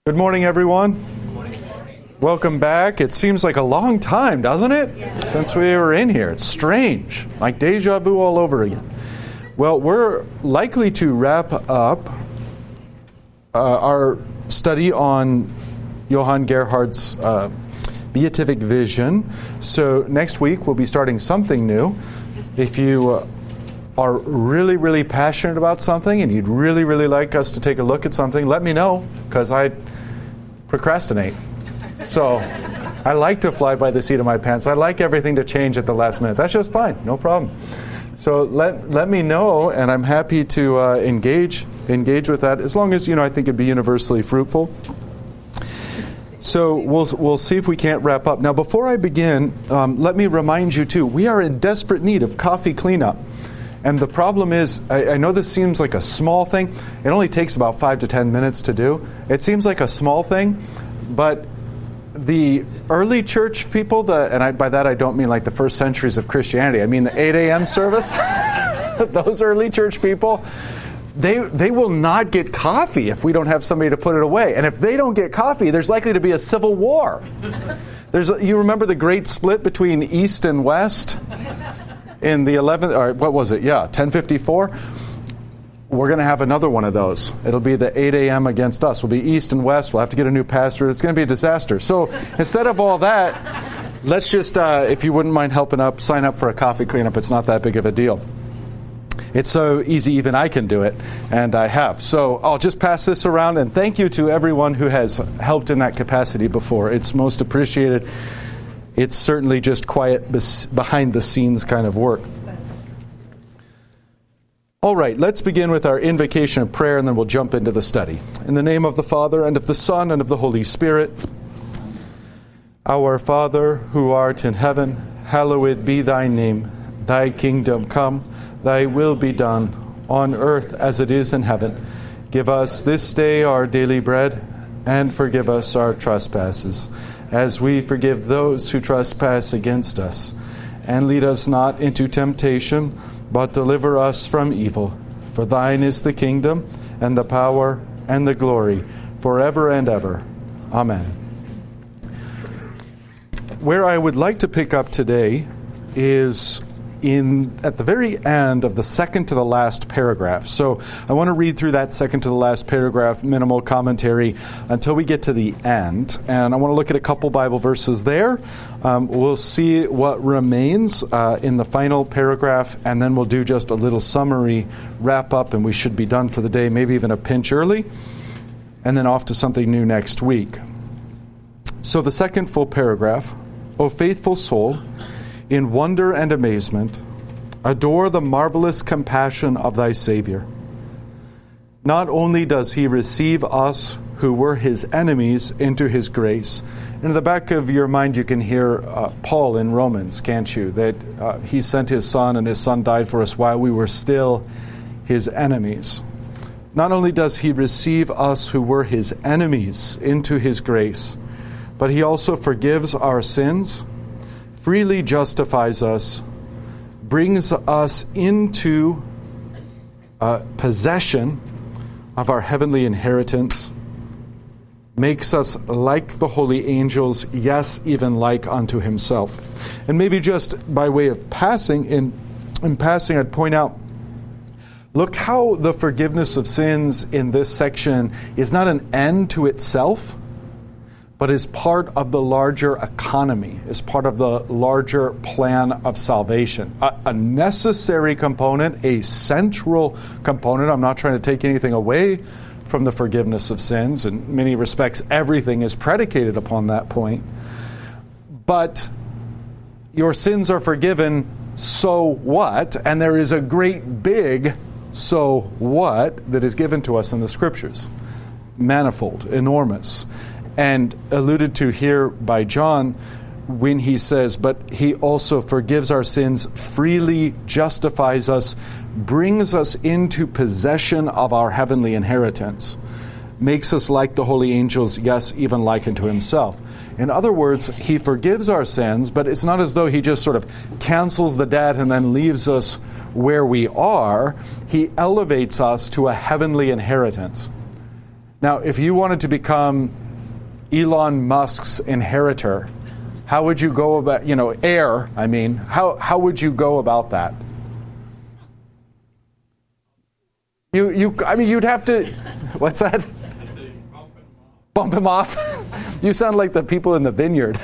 Good morning, everyone. Welcome back. It seems like a long time, doesn't it? Since we were in here. It's strange. Like deja vu all over again. Well, we're likely to wrap up our study on Johann Gerhard's beatific vision. So next week we'll be starting something new. If you are really, really passionate about something and you'd really, really like us to take a look at something, let me know, because I procrastinate. So I like to fly by the seat of my pants. I like everything to change at the last minute. That's just fine. No problem. So let me know, and I'm happy to engage with that, as long as, I think it'd be universally fruitful. So we'll see if we can't wrap up. Now, before I begin, let me remind you, too, we are in desperate need of coffee cleanup. And the problem is, I know this seems like a small thing. It only takes about 5 to 10 minutes to do. It seems like a small thing, but the early church people, by that I don't mean like the first centuries of Christianity. I mean the 8 a.m. service. Those early church people, they will not get coffee if we don't have somebody to put it away. And if they don't get coffee, there's likely to be a civil war. You remember the great split between East and West? In the 11th, or what was it? Yeah, 1054. We're going to have another one of those. It'll be the 8 a.m. against us. We'll be East and West. We'll have to get a new pastor. It's going to be a disaster. So instead of all that, let's just, if you wouldn't mind helping up, sign up for a coffee cleanup. It's not that big of a deal. It's so easy, even I can do it, and I have. So I'll just pass this around, and thank you to everyone who has helped in that capacity before. It's most appreciated. It's certainly just quiet, behind-the-scenes kind of work. All right, let's begin with our invocation of prayer, and then we'll jump into the study. In the name of the Father, and of the Son, and of the Holy Spirit. Our Father, who art in heaven, hallowed be thy name. Thy kingdom come, thy will be done, on earth as it is in heaven. Give us this day our daily bread, and forgive us our trespasses, as we forgive those who trespass against us. And lead us not into temptation, but deliver us from evil. For thine is the kingdom, and the power, and the glory, forever and ever. Amen. Where I would like to pick up today is at the very end of the second to the last paragraph. So I want to read through that second to the last paragraph, minimal commentary, until we get to the end. And I want to look at a couple Bible verses there. We'll see what remains in the final paragraph, and then we'll do just a little summary wrap up, and we should be done for the day, maybe even a pinch early, and then off to something new next week. So the second full paragraph, O faithful soul, in wonder and amazement, adore the marvelous compassion of thy Savior. Not only does he receive us who were his enemies into his grace. In the back of your mind you can hear Paul in Romans, can't you? That he sent his Son, and his Son died for us while we were still his enemies. Not only does he receive us who were his enemies into his grace, but he also forgives our sins, freely justifies us, brings us into possession of our heavenly inheritance, makes us like the holy angels, yes, even like unto himself. And maybe just by way of passing, in passing, I'd point out, look how the forgiveness of sins in this section is not an end to itself, but is part of the larger economy, is part of the larger plan of salvation. A necessary component, a central component. I'm not trying to take anything away from the forgiveness of sins. In many respects, everything is predicated upon that point. But your sins are forgiven, so what? And there is a great big so what that is given to us in the Scriptures. Manifold, enormous. And alluded to here by John when he says, but he also forgives our sins, freely justifies us, brings us into possession of our heavenly inheritance, makes us like the holy angels, yes, even like unto himself. In other words, he forgives our sins, but it's not as though he just sort of cancels the debt and then leaves us where we are. He elevates us to a heavenly inheritance. Now, if you wanted to become Elon Musk's inheritor, how would you go about, heir, how would you go about that? You'd have to, what's that? Bump him off? You sound like the people in the vineyard.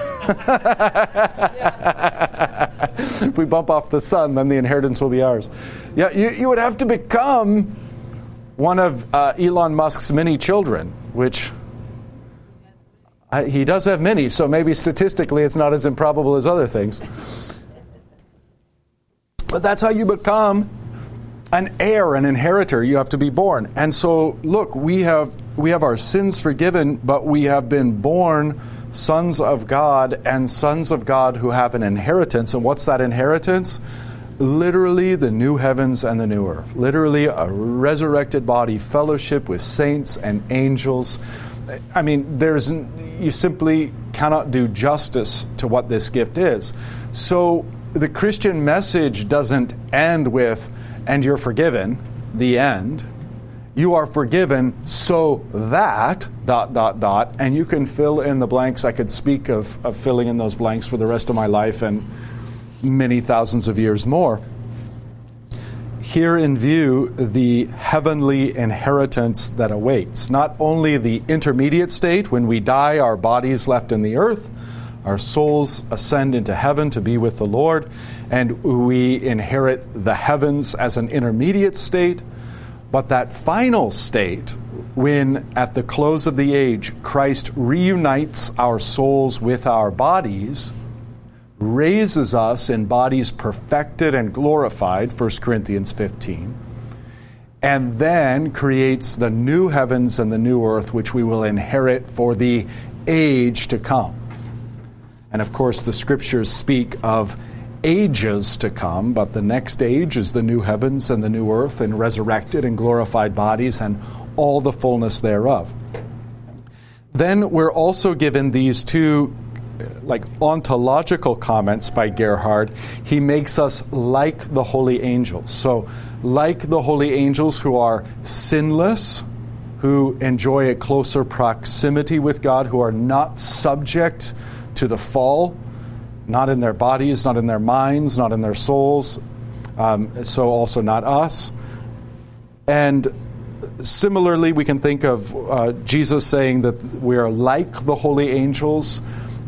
If we bump off the son, then the inheritance will be ours. Yeah, you would have to become one of Elon Musk's many children, which he does have many, so maybe statistically it's not as improbable as other things. But that's how you become an heir, an inheritor. You have to be born. And so, look, we have our sins forgiven, but we have been born sons of God, and sons of God who have an inheritance. And what's that inheritance? Literally the new heavens and the new earth. Literally a resurrected body, fellowship with saints and angels. You simply cannot do justice to what this gift is. So the Christian message doesn't end with, and you're forgiven, the end. You are forgiven so that, ... and you can fill in the blanks. I could speak of filling in those blanks for the rest of my life and many thousands of years more. Here in view, the heavenly inheritance that awaits. Not only the intermediate state, when we die, our bodies left in the earth, our souls ascend into heaven to be with the Lord, and we inherit the heavens as an intermediate state. But that final state, when at the close of the age, Christ reunites our souls with our bodies, raises us in bodies perfected and glorified, 1 Corinthians 15, and then creates the new heavens and the new earth, which we will inherit for the age to come. And of course, the Scriptures speak of ages to come, but the next age is the new heavens and the new earth and resurrected and glorified bodies and all the fullness thereof. Then we're also given these two ontological comments by Gerhard. He makes us like the holy angels. So like the holy angels who are sinless, who enjoy a closer proximity with God, who are not subject to the fall, not in their bodies, not in their minds, not in their souls, so also not us. And similarly, we can think of Jesus saying that we are like the holy angels,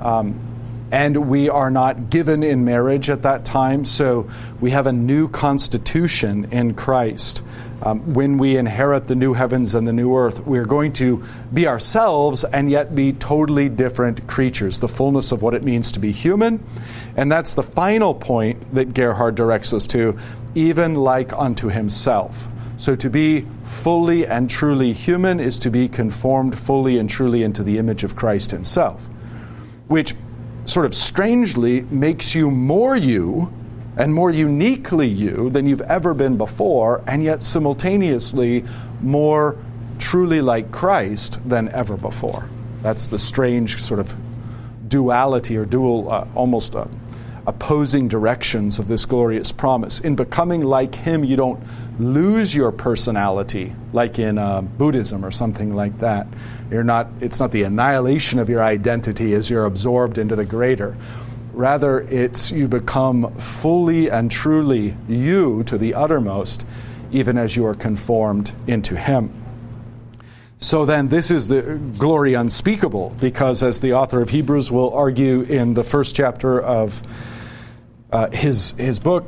and we are not given in marriage at that time, so we have a new constitution in Christ. When we inherit the new heavens and the new earth, we're going to be ourselves and yet be totally different creatures, the fullness of what it means to be human. And that's the final point that Gerhard directs us to, even like unto himself. So to be fully and truly human is to be conformed fully and truly into the image of Christ himself, which sort of strangely makes you more you and more uniquely you than you've ever been before, and yet simultaneously more truly like Christ than ever before. That's the strange sort of duality or dual, almost opposing directions of this glorious promise. In becoming like him, you don't lose your personality like in Buddhism or something like that. It's not the annihilation of your identity as you're absorbed into the greater. Rather, it's you become fully and truly you to the uttermost, even as you are conformed into him. So then this is the glory unspeakable, because as the author of Hebrews will argue in the first chapter of his book,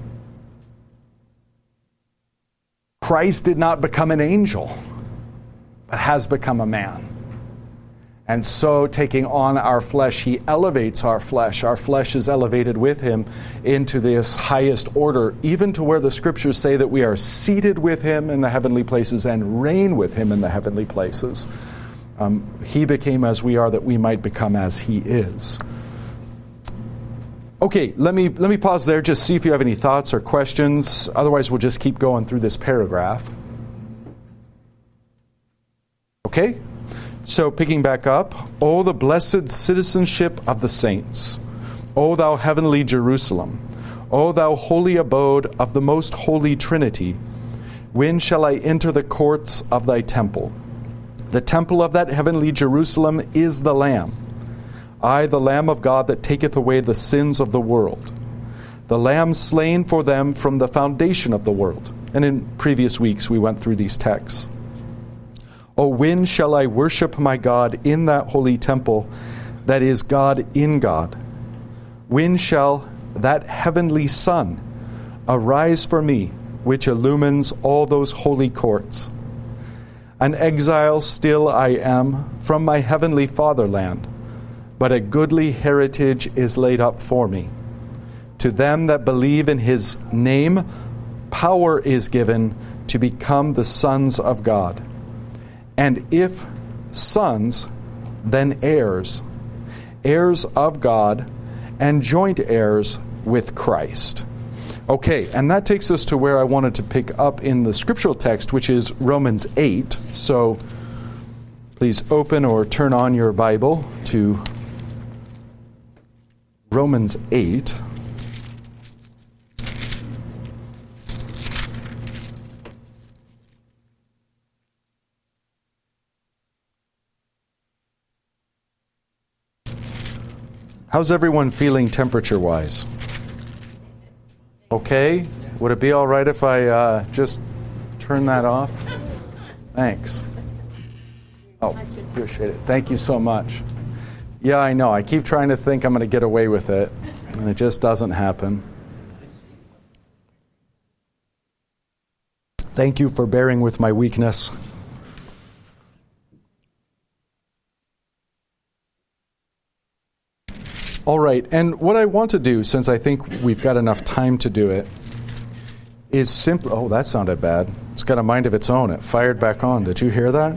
Christ did not become an angel, but has become a man. And so, taking on our flesh, he elevates our flesh. Our flesh is elevated with him into this highest order, even to where the Scriptures say that we are seated with him in the heavenly places and reign with him in the heavenly places. He became as we are, that we might become as he is. Okay, let me pause there, just see if you have any thoughts or questions. Otherwise, we'll just keep going through this paragraph. Okay? So, picking back up, O the blessed citizenship of the saints, O thou heavenly Jerusalem, O thou holy abode of the most holy Trinity, when shall I enter the courts of thy temple? The temple of that heavenly Jerusalem is the Lamb. I, the Lamb of God, that taketh away the sins of the world. The Lamb slain for them from the foundation of the world. And in previous weeks we went through these texts. O when shall I worship my God in that holy temple that is God in God? When shall that heavenly sun arise for me, which illumines all those holy courts? An exile still I am from my heavenly fatherland, but a goodly heritage is laid up for me. To them that believe in his name, power is given to become the sons of God. And if sons, then heirs, heirs of God, and joint heirs with Christ. Okay, and that takes us to where I wanted to pick up in the scriptural text, which is Romans 8. So please open or turn on your Bible to Romans 8. How's everyone feeling temperature-wise? Okay? Would it be all right if I just turn that off? Thanks. Oh, appreciate it. Thank you so much. Yeah, I know. I keep trying to think I'm going to get away with it, and it just doesn't happen. Thank you for bearing with my weakness. All right, and what I want to do, since I think we've got enough time to do it, is simply... Oh, that sounded bad. It's got a mind of its own. It fired back on. Did you hear that?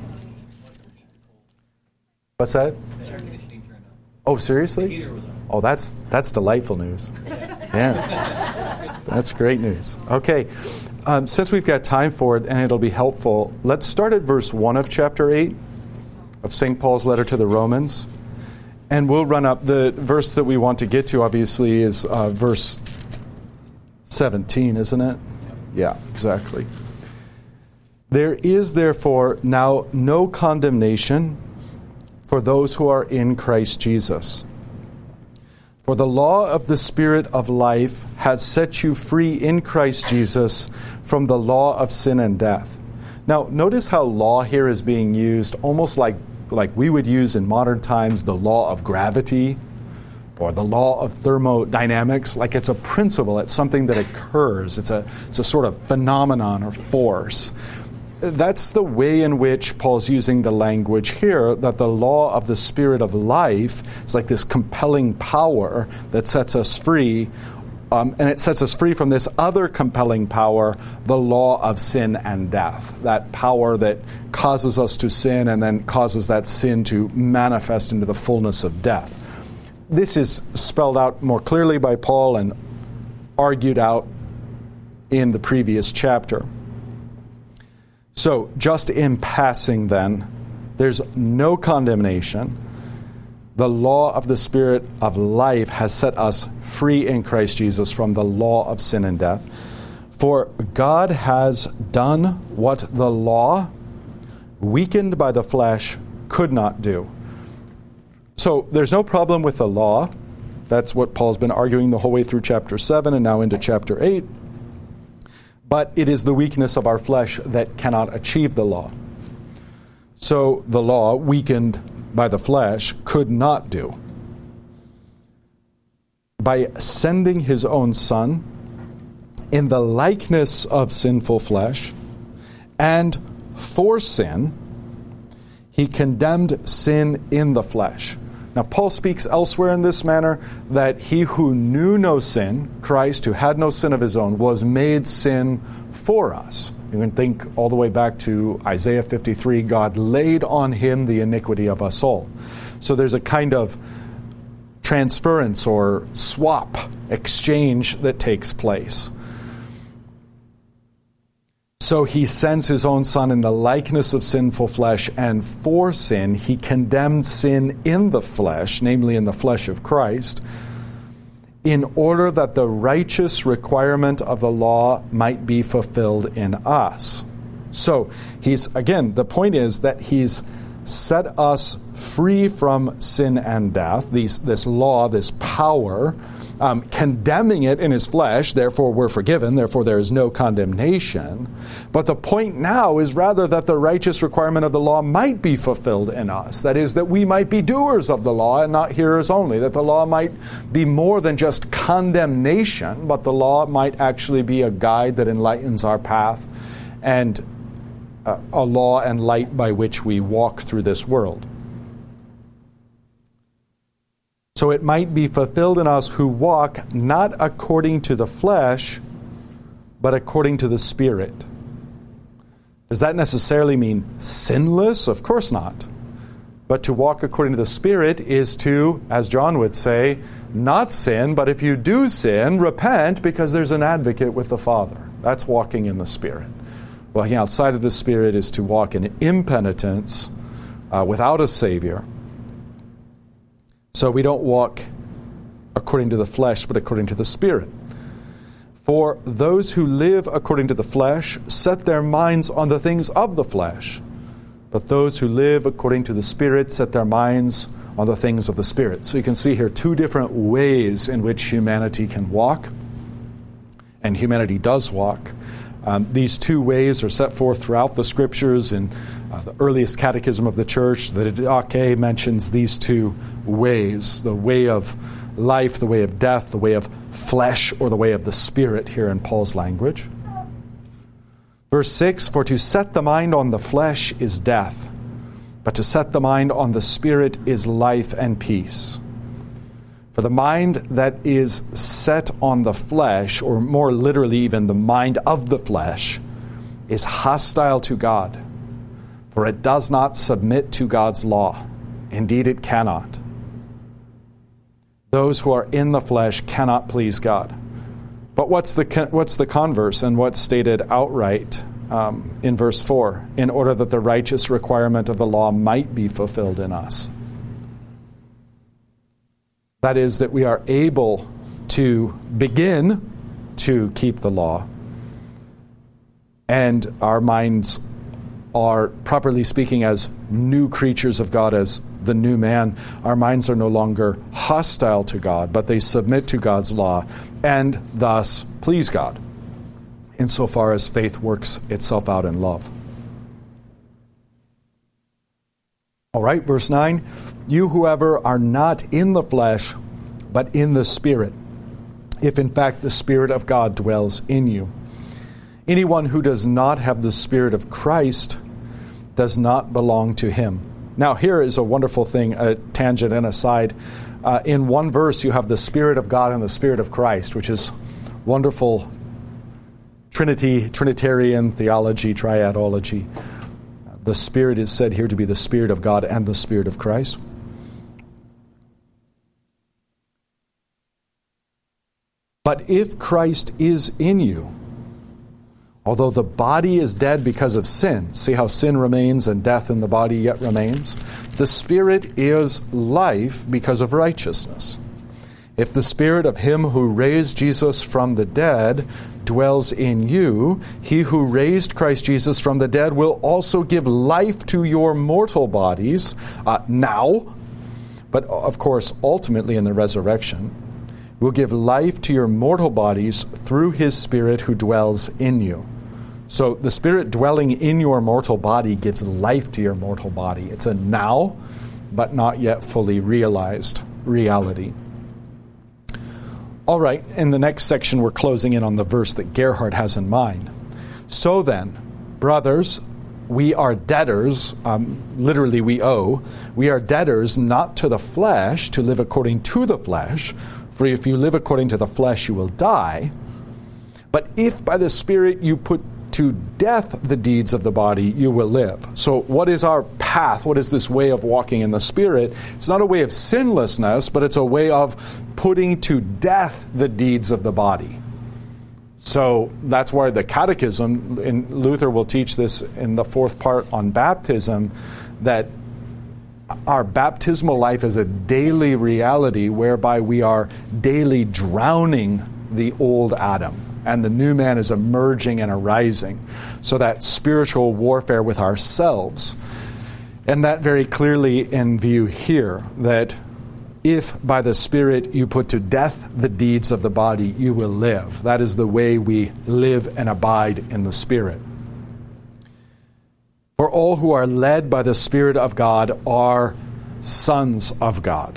What's that? Oh, seriously? Oh, that's delightful news. Yeah, that's great news. Okay, since we've got time for it, and it'll be helpful, let's start at verse 1 of chapter 8 of St. Paul's letter to the Romans. And we'll run up. The verse that we want to get to, obviously, is verse 17, isn't it? Yeah, exactly. There is, therefore, now no condemnation for those who are in Christ Jesus. For the law of the Spirit of life has set you free in Christ Jesus from the law of sin and death. Now, notice how law here is being used almost like we would use in modern times the law of gravity or the law of thermodynamics. Like it's a principle, it's something that occurs, it's a sort of phenomenon or force. That's the way in which Paul's using the language here, that the law of the Spirit of life is like this compelling power that sets us free. And it sets us free from this other compelling power, the law of sin and death. That power that causes us to sin and then causes that sin to manifest into the fullness of death. This is spelled out more clearly by Paul and argued out in the previous chapter. So, just in passing then, there's no condemnation. The law of the Spirit of life has set us free in Christ Jesus from the law of sin and death. For God has done what the law, weakened by the flesh, could not do. So there's no problem with the law. That's what Paul's been arguing the whole way through chapter 7 and now into chapter 8. But it is the weakness of our flesh that cannot achieve the law. So the law, weakened by the flesh, could not do. By sending his own Son in the likeness of sinful flesh and for sin, he condemned sin in the flesh. Now, Paul speaks elsewhere in this manner that he who knew no sin, Christ, who had no sin of his own, was made sin for us. You can think all the way back to Isaiah 53, God laid on him the iniquity of us all. So there's a kind of transference or swap, exchange that takes place. So he sends his own Son in the likeness of sinful flesh, and for sin he condemned sin in the flesh, namely in the flesh of Christ, in order that the righteous requirement of the law might be fulfilled in us. So the point is that he's set us free from sin and death, this law, this power, condemning it in his flesh, therefore we're forgiven, therefore there is no condemnation. But the point now is rather that the righteous requirement of the law might be fulfilled in us. That is, that we might be doers of the law and not hearers only. That the law might be more than just condemnation, but the law might actually be a guide that enlightens our path and a law and light by which we walk through this world. So it might be fulfilled in us who walk not according to the flesh, but according to the Spirit. Does that necessarily mean sinless? Of course not. But to walk according to the Spirit is to, as John would say, not sin, but if you do sin, repent, because there's an advocate with the Father. That's walking in the Spirit. Walking outside of the Spirit is to walk in impenitence without a Savior. So we don't walk according to the flesh, but according to the Spirit. For those who live according to the flesh set their minds on the things of the flesh, but those who live according to the Spirit set their minds on the things of the Spirit. So you can see here two different ways in which humanity can walk, and humanity does walk. These two ways are set forth throughout the Scriptures. In the earliest catechism of the Church, the Didache mentions these two ways, the way of life, the way of death, the way of flesh, or the way of the Spirit here in Paul's language. Verse 6, for to set the mind on the flesh is death, but to set the mind on the Spirit is life and peace. For the mind that is set on the flesh, or more literally even the mind of the flesh, is hostile to God, for it does not submit to God's law. Indeed, it cannot. Those who are in the flesh cannot please God. But what's the converse, and what's stated outright in verse 4? In order that the righteous requirement of the law might be fulfilled in us. That is, that we are able to begin to keep the law, and our minds are, properly speaking, as new creatures of God, as the new man. Our minds are no longer hostile to God, but they submit to God's law and thus please God, insofar as faith works itself out in love. All right, verse 9. You, whoever, are not in the flesh, but in the Spirit, if in fact the Spirit of God dwells in you. Anyone who does not have the Spirit of Christ does not belong to him. Now, here is a wonderful thing, a tangent and aside. In one verse, you have the Spirit of God and the Spirit of Christ, which is wonderful Trinitarian theology, triadology. The Spirit is said here to be the Spirit of God and the Spirit of Christ. But if Christ is in you, although the body is dead because of sin, see how sin remains and death in the body yet remains? The Spirit is life because of righteousness. If the Spirit of Him who raised Jesus from the dead dwells in you, He who raised Christ Jesus from the dead will also give life to your mortal bodies now, but of course ultimately in the resurrection, will give life to your mortal bodies through His Spirit who dwells in you. So the Spirit dwelling in your mortal body gives life to your mortal body. It's a now, but not yet fully realized reality. All right, in the next section, we're closing in on the verse that Gerhard has in mind. So then, brothers, we are debtors, literally we owe. We are debtors not to the flesh to live according to the flesh. For if you live according to the flesh, you will die. But if by the Spirit you put to death the deeds of the body, you will live. So what is our path? What is this way of walking in the Spirit? It's not a way of sinlessness, but it's a way of putting to death the deeds of the body. So that's why the Catechism, and Luther will teach this in the fourth part on baptism, that our baptismal life is a daily reality whereby we are daily drowning the old Adam. and the new man is emerging and arising. So that spiritual warfare with ourselves. And that very clearly in view here, that if by the Spirit you put to death the deeds of the body, you will live. That is the way we live and abide in the Spirit. For all who are led by the Spirit of God are sons of God.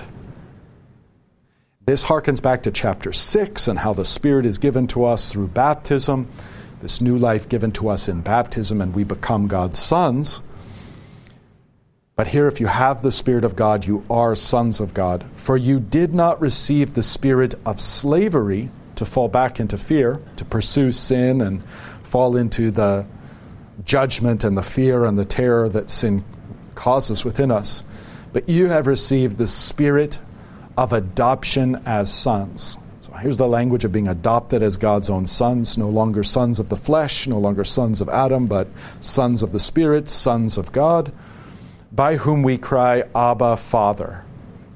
This harkens back to chapter 6 and how the Spirit is given to us through baptism, this new life given to us in baptism, and we become God's sons. But here, if you have the Spirit of God, you are sons of God. For you did not receive the spirit of slavery to fall back into fear, to pursue sin and fall into the judgment and the fear and the terror that sin causes within us. But you have received the spirit of adoption as sons. So here's the language of being adopted as God's own sons, no longer sons of the flesh, no longer sons of Adam, but sons of the Spirit, sons of God, by whom we cry, Abba, Father.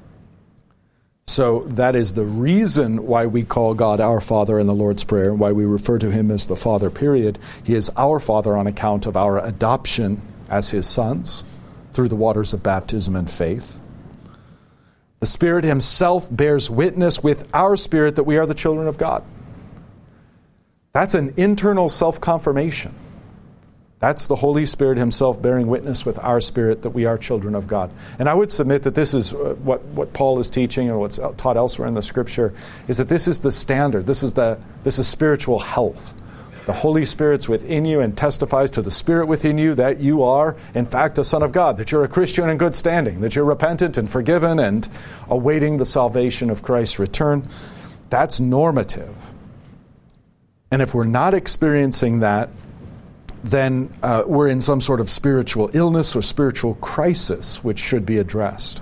So that is the reason why we call God our Father in the Lord's Prayer, and why we refer to him as the Father, period. He is our Father on account of our adoption as his sons through the waters of baptism and faith. The Spirit himself bears witness with our spirit that we are the children of God. That's an internal self-confirmation. That's the Holy Spirit himself bearing witness with our spirit that we are children of God. And I would submit that this is what Paul is teaching and what's taught elsewhere in the Scripture, is that this is the standard. This is spiritual health. The Holy Spirit's within you and testifies to the Spirit within you that you are, in fact, a son of God, that you're a Christian in good standing, that you're repentant and forgiven and awaiting the salvation of Christ's return. That's normative. And if we're not experiencing that, then we're in some sort of spiritual illness or spiritual crisis, which should be addressed.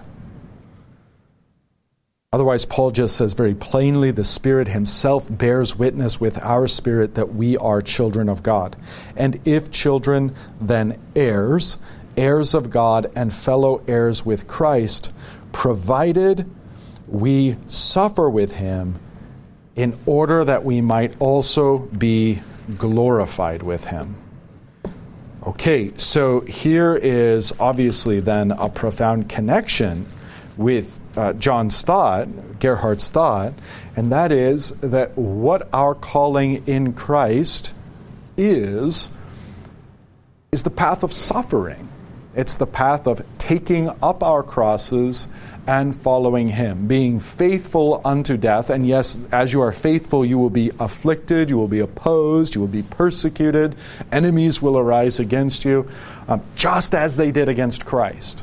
Otherwise, Paul just says very plainly, the Spirit himself bears witness with our spirit that we are children of God. And if children, then heirs, heirs of God and fellow heirs with Christ, provided we suffer with him in order that we might also be glorified with him. Okay, so here is obviously then a profound connection with John's thought, Gerhard's thought, and that is that what our calling in Christ is the path of suffering. It's the path of taking up our crosses and following him, being faithful unto death. And yes, as you are faithful, you will be afflicted, you will be opposed, you will be persecuted, enemies will arise against you, just as they did against Christ.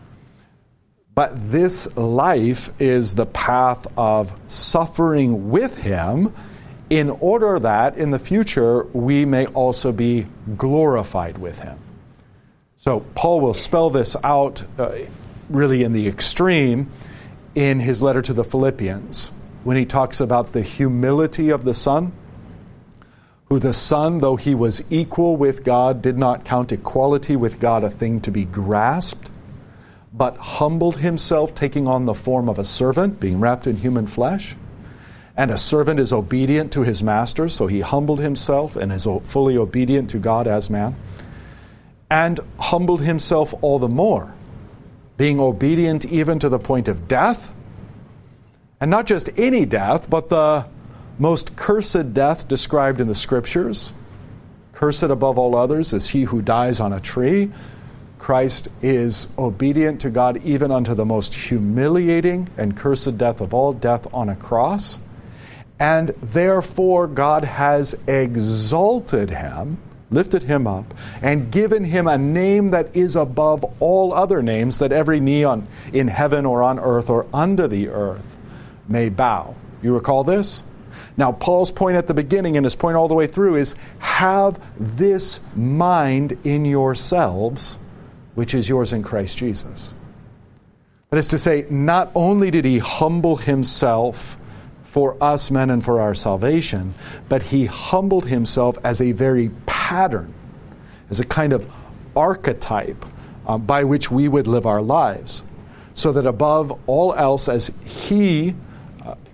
But this life is the path of suffering with him in order that in the future we may also be glorified with him. So Paul will spell this out really in the extreme in his letter to the Philippians when he talks about the humility of the Son, who the Son, though he was equal with God, did not count equality with God a thing to be grasped, but humbled himself, taking on the form of a servant, being wrapped in human flesh. And a servant is obedient to his master, so he humbled himself and is fully obedient to God as man. And humbled himself all the more, being obedient even to the point of death. And not just any death, but the most cursed death described in the Scriptures. Cursed above all others is he who dies on a tree. Christ is obedient to God even unto the most humiliating and cursed death of all, death on a cross. And therefore God has exalted him, lifted him up, and given him a name that is above all other names, that every knee in heaven or on earth or under the earth may bow. You recall this? Now, Paul's point at the beginning and his point all the way through is, have this mind in yourselves, which is yours in Christ Jesus. That is to say, not only did he humble himself for us men and for our salvation, but he humbled himself as a very pattern, as a kind of archetype by which we would live our lives. So that above all else, as he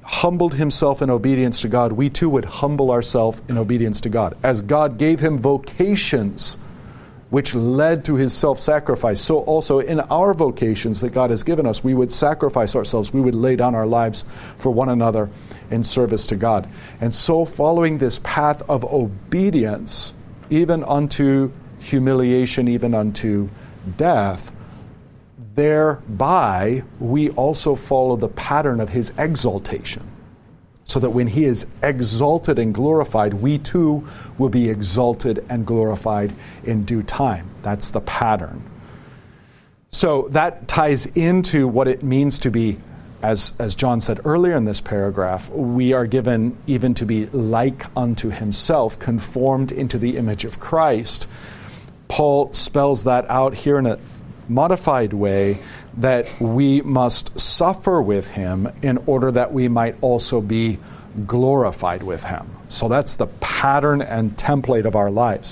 humbled himself in obedience to God, we too would humble ourselves in obedience to God. As God gave him vocations which led to his self-sacrifice, so also in our vocations that God has given us, we would sacrifice ourselves. We would lay down our lives for one another in service to God. And so following this path of obedience, even unto humiliation, even unto death, thereby we also follow the pattern of his exaltation, so that when he is exalted and glorified, we too will be exalted and glorified in due time. That's the pattern. So that ties into what it means to be, as John said earlier in this paragraph, we are given even to be like unto himself, conformed into the image of Christ. Paul spells that out here in a modified way, that we must suffer with him in order that we might also be glorified with him. So that's the pattern and template of our lives.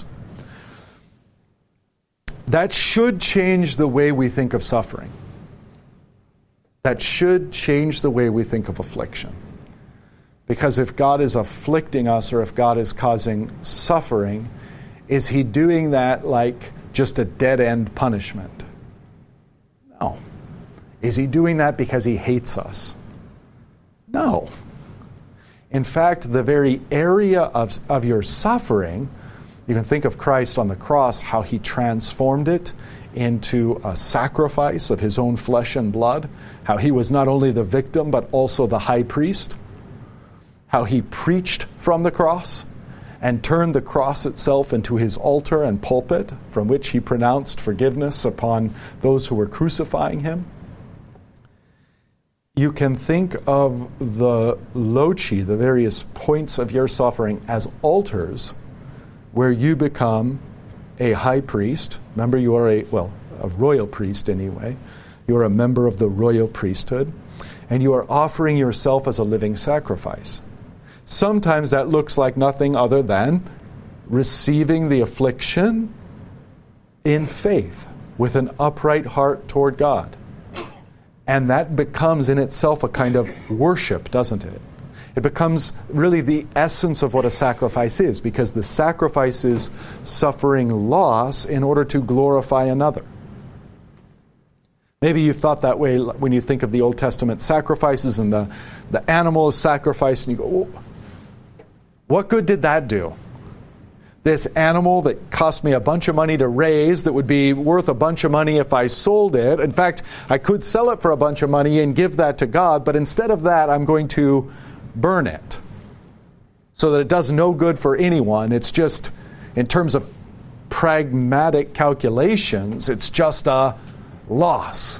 That should change the way we think of suffering. That should change the way we think of affliction. Because if God is afflicting us, or if God is causing suffering, is he doing that like just a dead-end punishment? No. Is he doing that because he hates us? No. In fact, the very area of your suffering, you can think of Christ on the cross, how he transformed it into a sacrifice of his own flesh and blood, how he was not only the victim but also the high priest, how he preached from the cross and turned the cross itself into his altar and pulpit, from which he pronounced forgiveness upon those who were crucifying him. You can think of the loci, the various points of your suffering, as altars where you become a high priest. Remember, you are a royal priest anyway. You are a member of the royal priesthood, and you are offering yourself as a living sacrifice. Sometimes that looks like nothing other than receiving the affliction in faith with an upright heart toward God. And that becomes in itself a kind of worship, doesn't it? It becomes really the essence of what a sacrifice is, because the sacrifice is suffering loss in order to glorify another. Maybe you've thought that way when you think of the Old Testament sacrifices and the animal is sacrificed, and you go, oh, what good did that do? This animal that cost me a bunch of money to raise, that would be worth a bunch of money if I sold it. In fact, I could sell it for a bunch of money and give that to God, but instead of that, I'm going to burn it so that it does no good for anyone. It's just, in terms of pragmatic calculations, it's just a loss.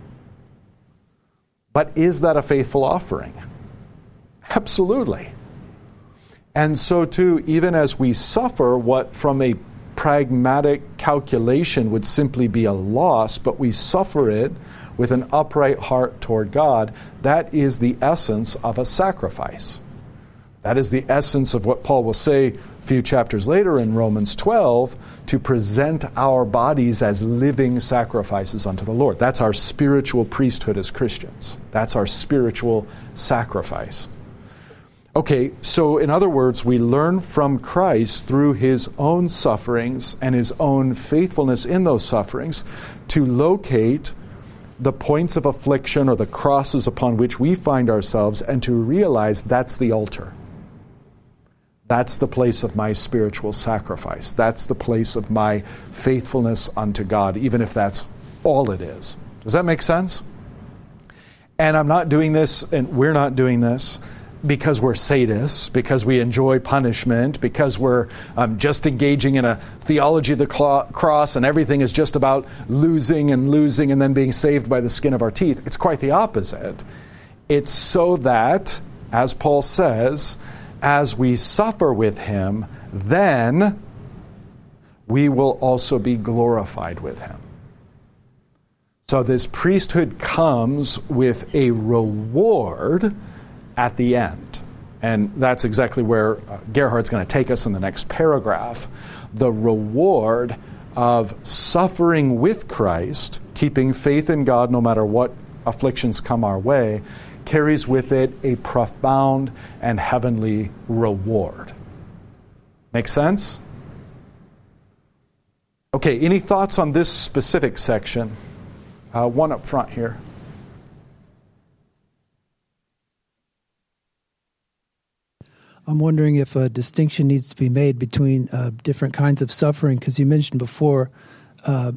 But is that a faithful offering? Absolutely. And so too, even as we suffer what from a pragmatic calculation would simply be a loss, but we suffer it with an upright heart toward God, that is the essence of a sacrifice. That is the essence of what Paul will say a few chapters later in Romans 12, to present our bodies as living sacrifices unto the Lord. That's our spiritual priesthood as Christians. That's our spiritual sacrifice. Okay, so in other words, we learn from Christ through his own sufferings and his own faithfulness in those sufferings to locate the points of affliction or the crosses upon which we find ourselves, and to realize that's the altar. That's the place of my spiritual sacrifice. That's the place of my faithfulness unto God, even if that's all it is. Does that make sense? And I'm not doing this, and we're not doing this because we're sadists, because we enjoy punishment, because we're just engaging in a theology of the cross and everything is just about losing and then being saved by the skin of our teeth. It's quite the opposite. It's so that, as Paul says, as we suffer with him, then we will also be glorified with him. So this priesthood comes with a reward at the end. And that's exactly where Gerhard's going to take us in the next paragraph. The reward of suffering with Christ, keeping faith in God no matter what afflictions come our way carries with it a profound and heavenly reward. Make sense? Okay, any thoughts on this specific section? One up front here. I'm wondering if a distinction needs to be made between different kinds of suffering, because you mentioned before a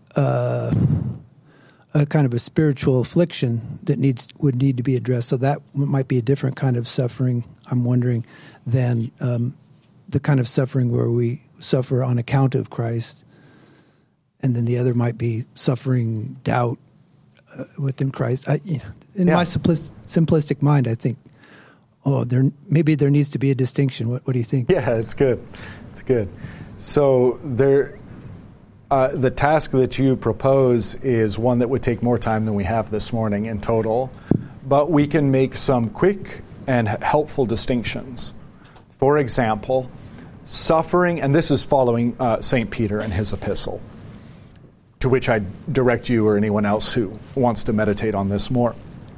kind of a spiritual affliction that would need to be addressed. So that might be a different kind of suffering, I'm wondering, than the kind of suffering where we suffer on account of Christ. And then the other might be suffering doubt within Christ. My simplistic mind, I think, maybe there needs to be a distinction. What do you think? Yeah, it's good. It's good. So the task that you propose is one that would take more time than we have this morning in total, but we can make some quick and helpful distinctions. For example, suffering, and this is following St. Peter and his epistle, to which I direct you or anyone else who wants to meditate on this more.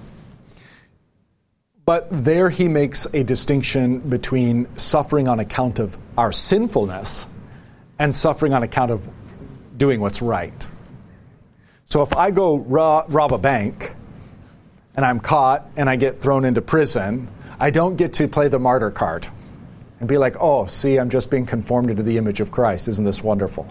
But there he makes a distinction between suffering on account of our sinfulness and suffering on account of doing what's right. So if I go rob a bank and I'm caught and I get thrown into prison, I don't get to play the martyr card and be like, oh, see, I'm just being conformed into the image of Christ. Isn't this wonderful?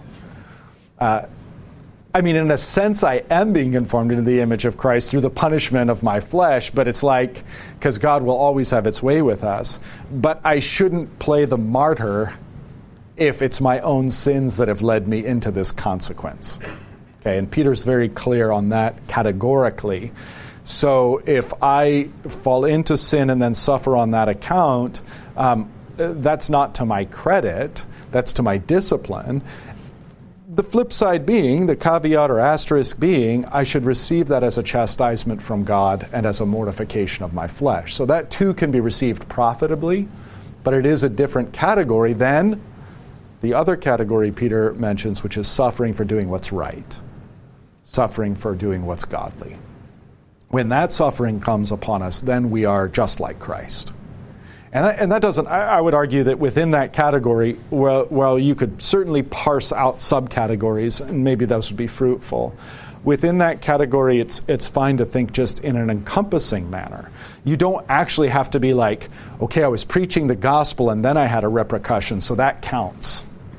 In a sense, I am being conformed into the image of Christ through the punishment of my flesh, but it's like, because God will always have its way with us. But I shouldn't play the martyr if it's my own sins that have led me into this consequence. Okay, and Peter's very clear on that categorically. So if I fall into sin and then suffer on that account, that's not to my credit, that's to my discipline. The flip side being, the caveat or asterisk being, I should receive that as a chastisement from God and as a mortification of my flesh. So that too can be received profitably, but it is a different category than the other category Peter mentions, which is suffering for doing what's right, suffering for doing what's godly. When that suffering comes upon us, then we are just like Christ. And that doesn't, I would argue that within that category, while you could certainly parse out subcategories, and maybe those would be fruitful, within that category, it's fine to think just in an encompassing manner. You don't actually have to be like, okay, I was preaching the gospel and then I had a repercussion, so that counts.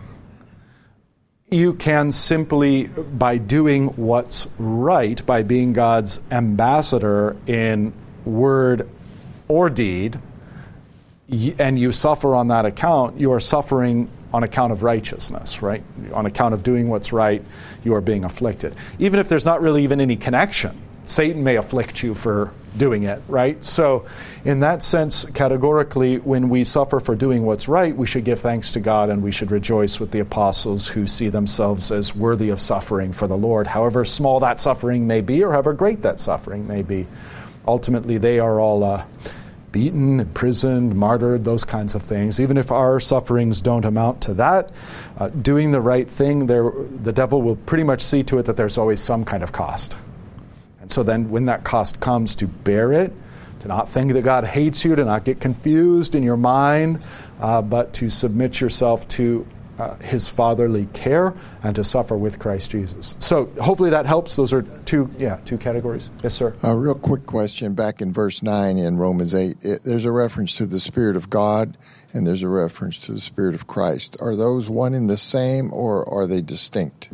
You can simply, by doing what's right, by being God's ambassador in word or deed, and you suffer on that account, you are suffering on account of righteousness, right? On account of doing what's right, you are being afflicted. Even if there's not really even any connection, Satan may afflict you for doing it, right? So in that sense, categorically, when we suffer for doing what's right, we should give thanks to God and we should rejoice with the apostles who see themselves as worthy of suffering for the Lord, however small that suffering may be or however great that suffering may be. Ultimately, they are all beaten, imprisoned, martyred, those kinds of things. Even if our sufferings don't amount to that, doing the right thing, the devil will pretty much see to it that there's always some kind of cost. And so then when that cost comes, to bear it, to not think that God hates you, to not get confused in your mind, but to submit yourself to his fatherly care and to suffer with Christ Jesus. So hopefully that helps. Those are two categories. Yes, sir. A real quick question. Back in verse 9 in Romans 8, there's a reference to the Spirit of God and there's a reference to the Spirit of Christ. Are those one and the same, or are they distinct?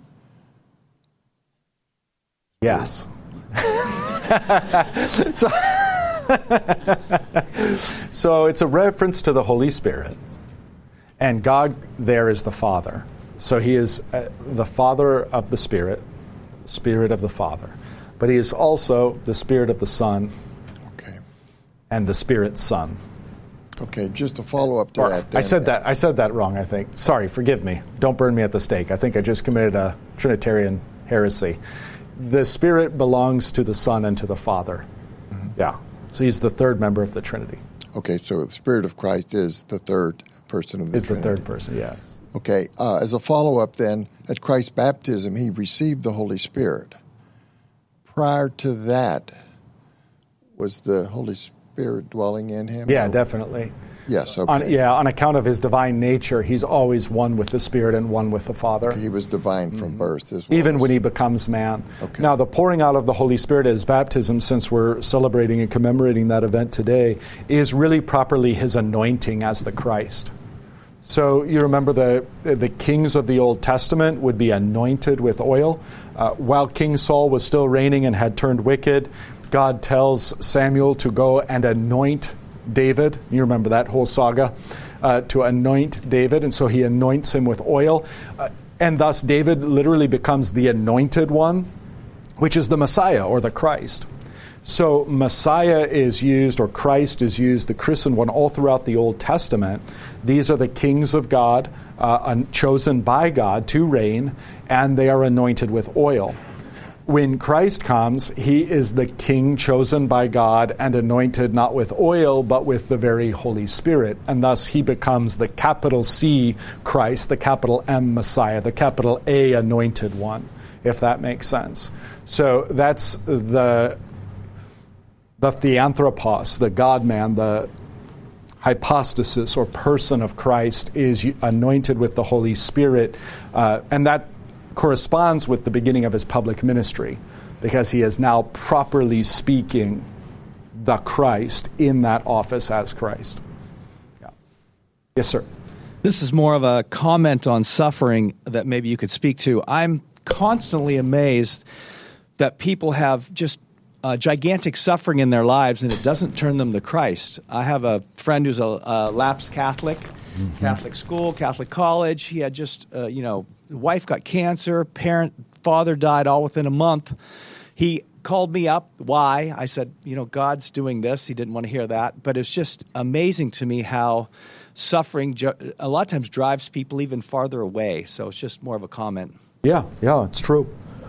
Yes. So it's a reference to the Holy Spirit. And God there is the Father. So he is the Father of the Spirit of the Father. But he is also the Spirit of the Son. Okay. And the Spirit's Son. Okay, just a follow-up to that. Then. I said that wrong, I think. Sorry, forgive me. Don't burn me at the stake. I think I just committed a Trinitarian heresy. The Spirit belongs to the Son and to the Father. Mm-hmm. Yeah. So he's the third member of the Trinity. Okay, so the Spirit of Christ is the third person of the Trinity. Is the third person, yes. Okay, as a follow-up then, at Christ's baptism, he received the Holy Spirit. Prior to that, was the Holy Spirit dwelling in him? Yeah, definitely. Yes, okay. On account of his divine nature, he's always one with the Spirit and one with the Father. He was divine from birth as well. Even when he becomes man. Okay. Now, the pouring out of the Holy Spirit as baptism, since we're celebrating and commemorating that event today, is really properly his anointing as the Christ. So you remember the kings of the Old Testament would be anointed with oil. While King Saul was still reigning and had turned wicked, God tells Samuel to go and anoint David. You remember that whole saga, to anoint David. And so he anoints him with oil. And thus David literally becomes the anointed one, which is the Messiah or the Christ. So Messiah is used, or Christ is used, the christened one, all throughout the Old Testament. These are the kings of God, chosen by God to reign, and they are anointed with oil. When Christ comes, he is the king chosen by God and anointed not with oil, but with the very Holy Spirit. And thus he becomes the capital C Christ, the capital M Messiah, the capital A anointed one, if that makes sense. So that's the theanthropos, the God-man, the hypostasis or person of Christ is anointed with the Holy Spirit, and that corresponds with the beginning of his public ministry, because he is now properly speaking the Christ in that office as Christ. Yeah. Yes, sir. This is more of a comment on suffering that maybe you could speak to. I'm constantly amazed that people have just gigantic suffering in their lives, and it doesn't turn them to Christ. I have a friend who's a lapsed Catholic, Catholic school, Catholic college. He had just, wife got cancer, father died all within a month. He called me up. Why? I said, God's doing this. He didn't want to hear that. But it's just amazing to me how suffering a lot of times drives people even farther away. So it's just more of a comment. Yeah, it's true.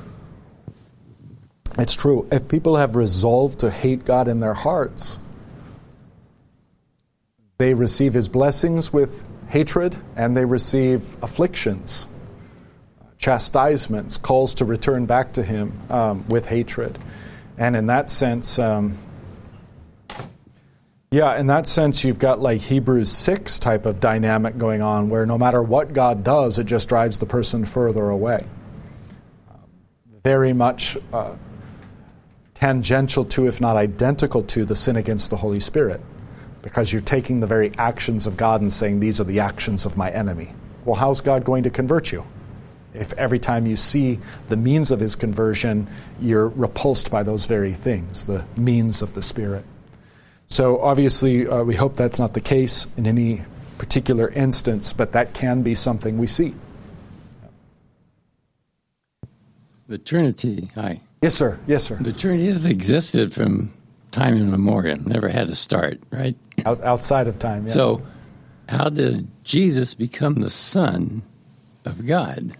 It's true. If people have resolved to hate God in their hearts, they receive his blessings with hatred, and they receive afflictions, chastisements, calls to return back to him with hatred. And in that sense, you've got like Hebrews 6 type of dynamic going on, where no matter what God does, it just drives the person further away. Very much tangential to, if not identical to, the sin against the Holy Spirit, because you're taking the very actions of God and saying, these are the actions of my enemy. Well, how's God going to convert you if every time you see the means of his conversion, you're repulsed by those very things, the means of the Spirit? So obviously, we hope that's not the case in any particular instance, but that can be something we see. The Trinity, hi. Yes, sir. Yes, sir. The Trinity has existed from time immemorial, never had a start, right? Outside of time, yeah. So how did Jesus become the Son of God?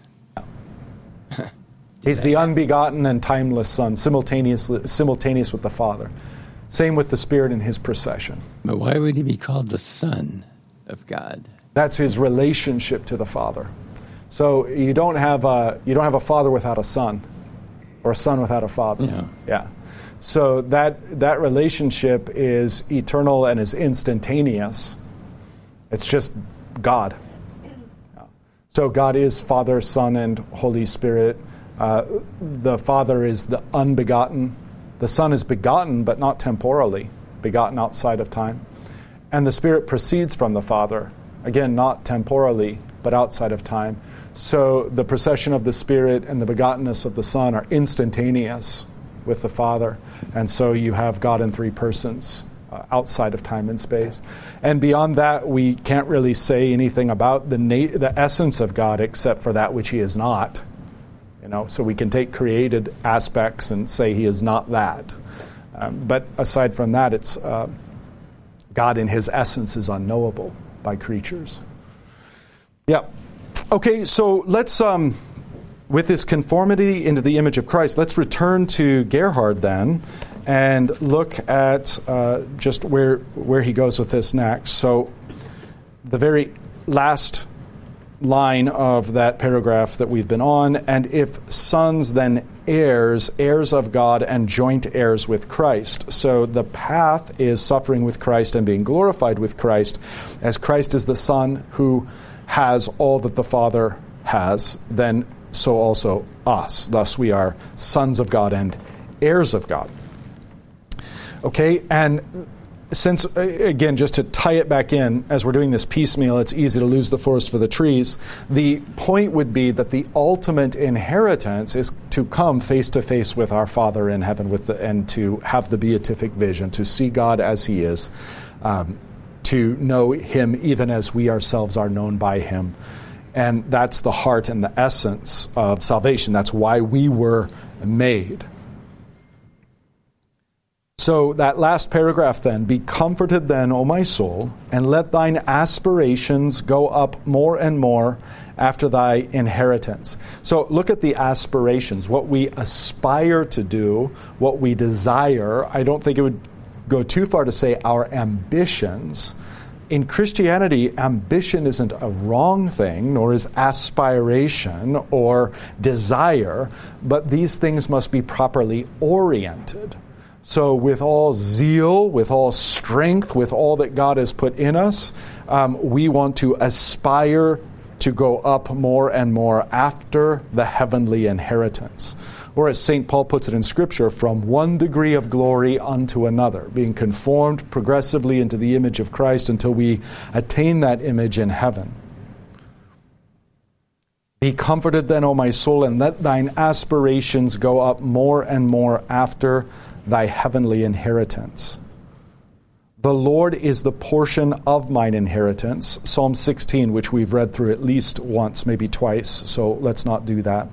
He's the unbegotten and timeless Son, simultaneous with the Father. Same with the Spirit in his procession. But why would he be called the Son of God? That's his relationship to the Father. So you don't have a father without a son, or a son without a father. Yeah. So that relationship is eternal and is instantaneous. It's just God. So God is Father, Son, and Holy Spirit. The Father is the unbegotten. The Son is begotten, but not temporally, begotten outside of time. And the Spirit proceeds from the Father, again, not temporally, but outside of time. So the procession of the Spirit and the begottenness of the Son are instantaneous with the Father. And so you have God in three persons outside of time and space. And beyond that, we can't really say anything about the essence of God except for that which he is not. So we can take created aspects and say he is not that. But aside from that, it's God in his essence is unknowable by creatures. Yeah. Okay, so let's, with this conformity into the image of Christ, let's return to Gerhard then and look at just where he goes with this next. So the very last line of that paragraph that we've been on, and if sons, then heirs, heirs of God, and joint heirs with Christ. So the path is suffering with Christ and being glorified with Christ, as Christ is the Son who has all that the Father has, then so also us. Thus we are sons of God and heirs of God. Okay, and since, again, just to tie it back in, as we're doing this piecemeal, it's easy to lose the forest for the trees. The point would be that the ultimate inheritance is to come face to face with our Father in heaven, and to have the beatific vision, to see God as He is, to know Him even as we ourselves are known by Him. And that's the heart and the essence of salvation. That's why we were made. So that last paragraph then, be comforted then, O my soul, and let thine aspirations go up more and more after thy inheritance. So look at the aspirations, what we aspire to do, what we desire. I don't think it would go too far to say our ambitions. In Christianity, ambition isn't a wrong thing, nor is aspiration or desire, but these things must be properly oriented. So with all zeal, with all strength, with all that God has put in us, we want to aspire to go up more and more after the heavenly inheritance. Or as St. Paul puts it in Scripture, from one degree of glory unto another, being conformed progressively into the image of Christ until we attain that image in heaven. Be comforted then, O my soul, and let thine aspirations go up more and more after thy heavenly inheritance. The Lord is the portion of mine inheritance. Psalm 16, which we've read through at least once, maybe twice, so let's not do that.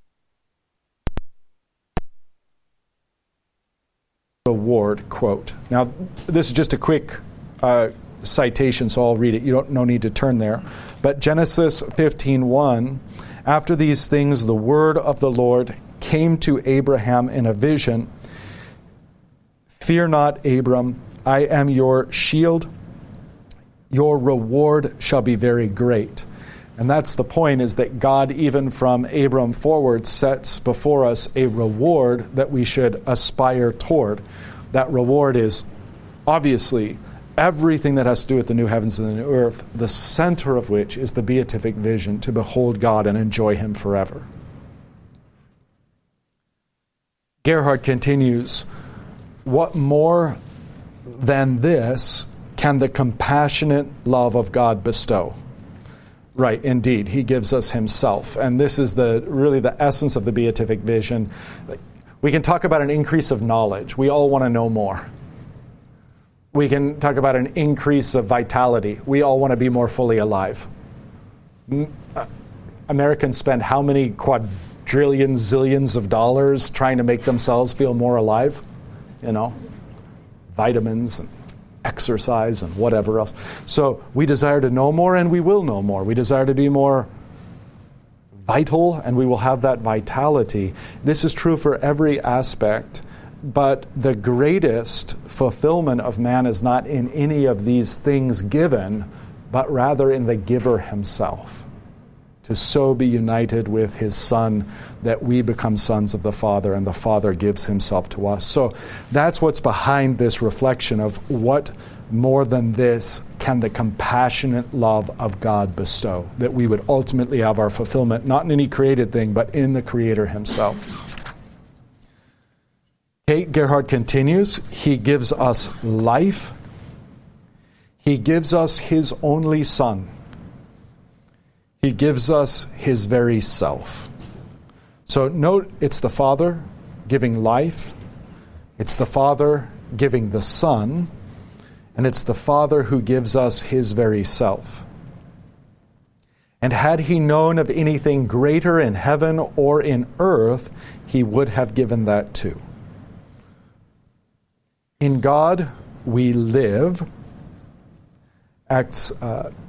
Reward, quote. Now, this is just a quick citation, so I'll read it. You no need to turn there. But Genesis 15:1, after these things the word of the Lord came to Abraham in a vision. Fear not, Abram, I am your shield. Your reward shall be very great. And that's the point, is that God, even from Abram forward, sets before us a reward that we should aspire toward. That reward is obviously everything that has to do with the new heavens and the new earth, the center of which is the beatific vision, to behold God and enjoy Him forever. Gerhard continues, what more than this can the compassionate love of God bestow? Right, indeed. He gives us Himself. And this is really the essence of the beatific vision. We can talk about an increase of knowledge. We all want to know more. We can talk about an increase of vitality. We all want to be more fully alive. Americans spend how many quadrillions, zillions of dollars trying to make themselves feel more alive? You know, vitamins and exercise and whatever else. So we desire to know more, and we will know more. We desire to be more vital, and we will have that vitality. This is true for every aspect, but the greatest fulfillment of man is not in any of these things given, but rather in the giver Himself. To so be united with His Son that we become sons of the Father, and the Father gives Himself to us. So that's what's behind this reflection of what more than this can the compassionate love of God bestow, that we would ultimately have our fulfillment, not in any created thing, but in the Creator Himself. Okay, Gerhard continues, He gives us life. He gives us His only Son. He gives us His very self. So note, it's the Father giving life, it's the Father giving the Son, and it's the Father who gives us His very self. And had He known of anything greater in heaven or in earth, He would have given that too. In God we live, Acts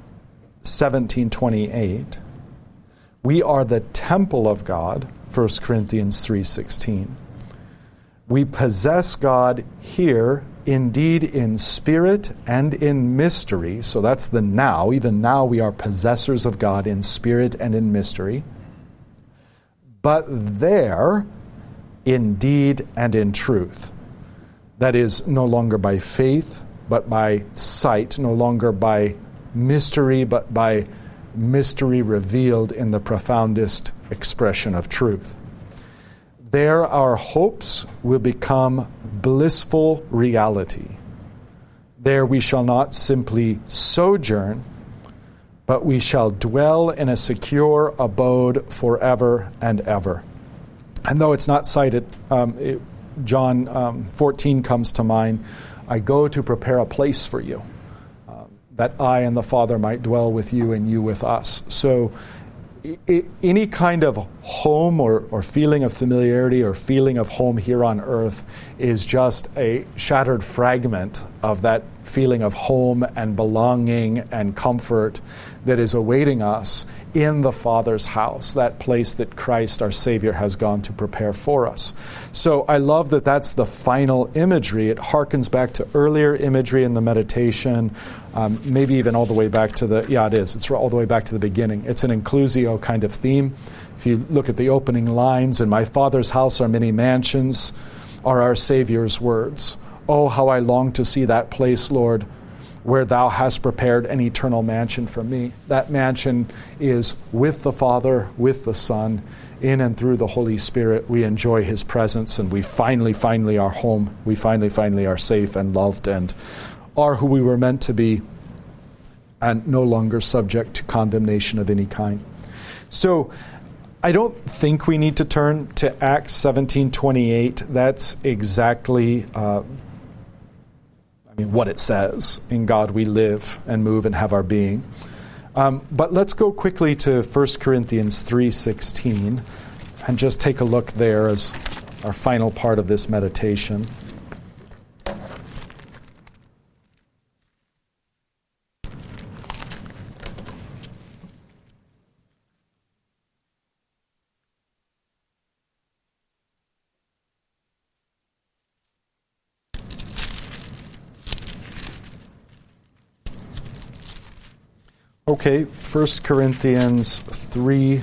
17:28. We are the temple of God, 1 Corinthians 3:16. We possess God here, indeed in spirit and in mystery. So that's the now. Even now we are possessors of God in spirit and in mystery. But there in deed and in truth. That is, no longer by faith, but by sight, no longer by mystery, but by mystery revealed in the profoundest expression of truth. There our hopes will become blissful reality. There we shall not simply sojourn, but we shall dwell in a secure abode forever and ever. And though it's not cited, John 14 comes to mind. I go to prepare a place for you, that I and the Father might dwell with you and you with us. So any kind of home or feeling of familiarity or feeling of home here on earth is just a shattered fragment of that feeling of home and belonging and comfort that is awaiting us in the Father's house, that place that Christ our Savior has gone to prepare for us. So I love that that's the final imagery. It harkens back to earlier imagery in the meditation, maybe even all the way back to it's all the way back to the beginning. It's an inclusio kind of theme. If you look at the opening lines, "In my Father's house are many mansions," are our Savior's words. "Oh, how I long to see that place, Lord, where thou hast prepared an eternal mansion for me." That mansion is with the Father, with the Son, in and through the Holy Spirit. We enjoy His presence, and we finally are home. We finally are safe and loved and are who we were meant to be, and no longer subject to condemnation of any kind. So I don't think we need to turn to Acts 17:28. That's exactly what it says. In God we live and move and have our being. But let's go quickly to 1 Corinthians 3:16 and just take a look there as our final part of this meditation. Okay, 1 Corinthians 3.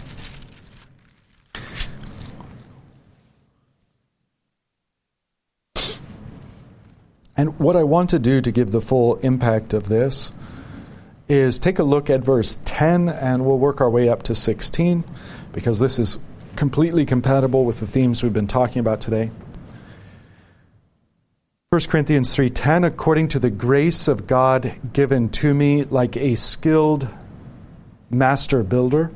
And what I want to do to give the full impact of this is take a look at verse 10, and we'll work our way up to 16, because this is completely compatible with the themes we've been talking about today. 1 Corinthians 3:10, "According to the grace of God given to me, like a skilled master builder,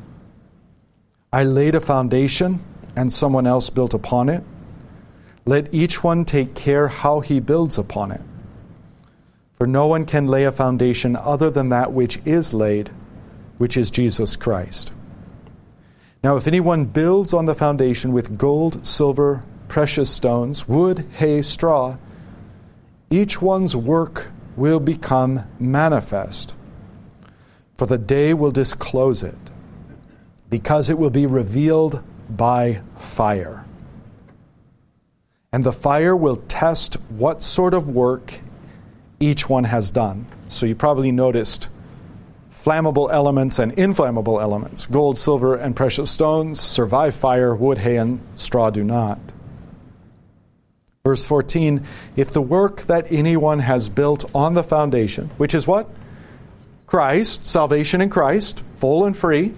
I laid a foundation, and someone else built upon it. Let each one take care how he builds upon it. For no one can lay a foundation other than that which is laid, which is Jesus Christ. Now if anyone builds on the foundation with gold, silver, precious stones, wood, hay, straw, each one's work will become manifest, for the day will disclose it, because it will be revealed by fire. And the fire will test what sort of work each one has done." So you probably noticed flammable elements and inflammable elements. Gold, silver, and precious stones survive fire. Wood, hay, and straw do not. Verse 14, "If the work that anyone has built on the foundation," which is what? Christ, salvation in Christ, full and free.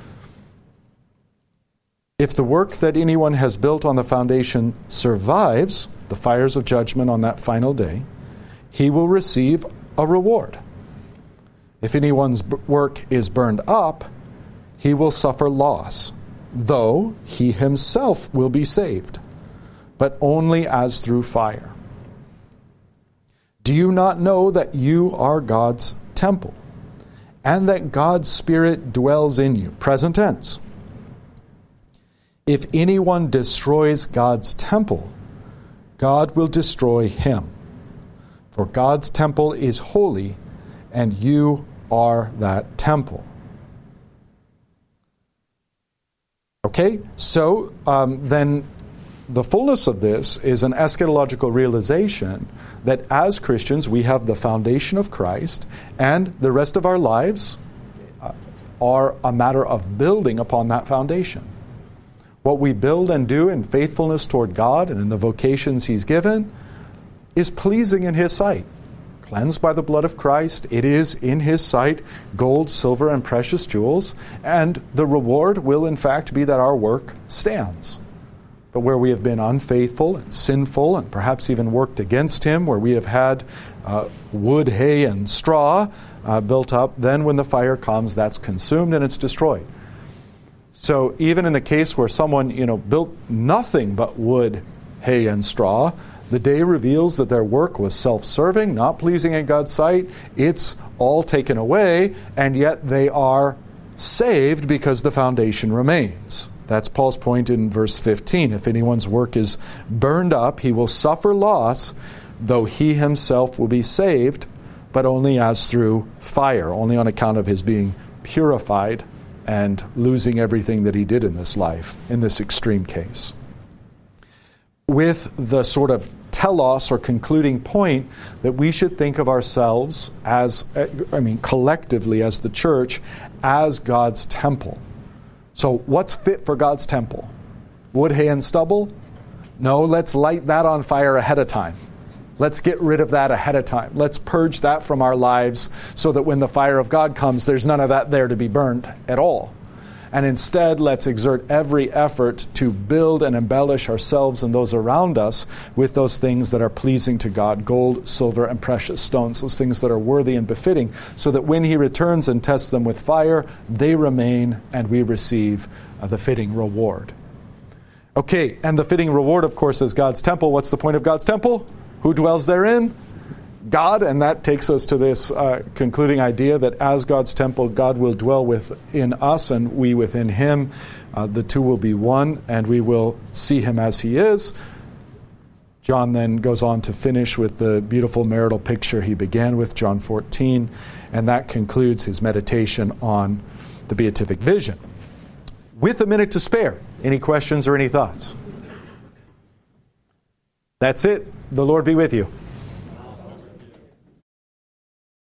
"If the work that anyone has built on the foundation survives the fires of judgment on that final day, he will receive a reward. If anyone's work is burned up, he will suffer loss, though he himself will be saved, but only as through fire. Do you not know that you are God's temple, and that God's Spirit dwells in you?" Present tense. "If anyone destroys God's temple, God will destroy him. For God's temple is holy, and you are that temple." Okay, so then the fullness of this is an eschatological realization that as Christians we have the foundation of Christ, and the rest of our lives are a matter of building upon that foundation. what we build and do in faithfulness toward God and in the vocations He's given is pleasing in His sight. Cleansed by the blood of Christ, it is in His sight gold, silver, and precious jewels, and the reward will in fact be that our work stands. But where we have been unfaithful and sinful and perhaps even worked against Him, where we have had wood, hay, and straw built up, then when the fire comes, that's consumed and it's destroyed. So even in the case where someone built nothing but wood, hay, and straw, the day reveals that their work was self-serving, not pleasing in God's sight. It's all taken away, and yet they are saved because the foundation remains. That's Paul's point in verse 15. If anyone's work is burned up, he will suffer loss, though he himself will be saved, but only as through fire, only on account of his being purified and losing everything that he did in this life, in this extreme case. With the sort of telos or concluding point that we should think of ourselves as, collectively as the church, as God's temple. So what's fit for God's temple? Wood, hay, and stubble? No, let's light that on fire ahead of time. Let's get rid of that ahead of time. Let's purge that from our lives so that when the fire of God comes, there's none of that there to be burned at all. And instead, let's exert every effort to build and embellish ourselves and those around us with those things that are pleasing to God, gold, silver, and precious stones, those things that are worthy and befitting, so that when He returns and tests them with fire, they remain and we receive the fitting reward. Okay, and the fitting reward, of course, is God's temple. What's the point of God's temple? Who dwells therein? God, and that takes us to this concluding idea that as God's temple, God will dwell within us and we within Him. The two will be one, and we will see Him as He is. John then goes on to finish with the beautiful marital picture he began with, John 14, and that concludes his meditation on the beatific vision. With a minute to spare, any questions or any thoughts? That's it. The Lord be with you.